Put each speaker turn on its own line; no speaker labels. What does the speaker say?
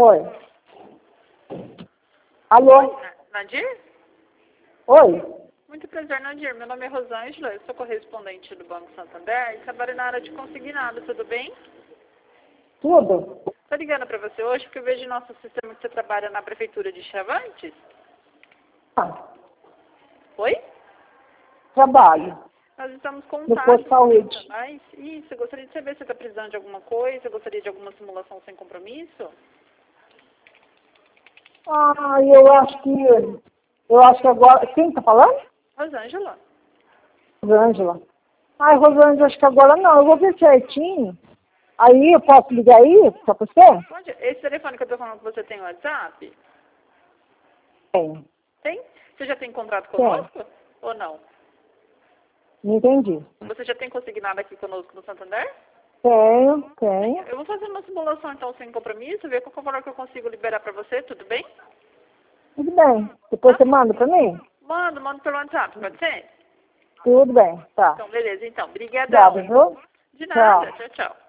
Oi. Alô?
Nadir?
Oi?
Muito prazer, Nadir. Meu nome é Rosângela, eu sou correspondente do Banco Santander e trabalho na área de consignado, tudo bem?
Tudo?
Estou ligando para você hoje porque eu vejo em nosso sistema que você trabalha na Prefeitura de Chavantes.
Ah,
Oi?
trabalho.
Nós estamos com
No posto de saúde.
Isso, eu gostaria de saber se você está precisando de alguma coisa, gostaria de alguma simulação sem compromisso?
Ah, eu acho que agora, quem tá falando?
Rosângela.
Rosângela. Ai, Rosângela, acho que agora não, eu vou ver certinho. Aí, eu posso ligar aí pra você?
Pode. Esse telefone que eu estou falando que você tem o WhatsApp?
Tem.
Tem? Você já tem contrato
Tem.
conosco ou não?
Não entendi.
Você já tem consignado aqui conosco no Santander?
Tenho.
Eu vou fazer uma simulação então sem compromisso, ver qual valor que eu consigo liberar para você, tudo bem?
Tudo bem. Depois você manda pra mim?
Mando pelo WhatsApp, pode ser?
Tudo bem, tá.
Então, beleza, então. Obrigadão.
Obrigada, viu?
De nada,
Tchau.
tchau.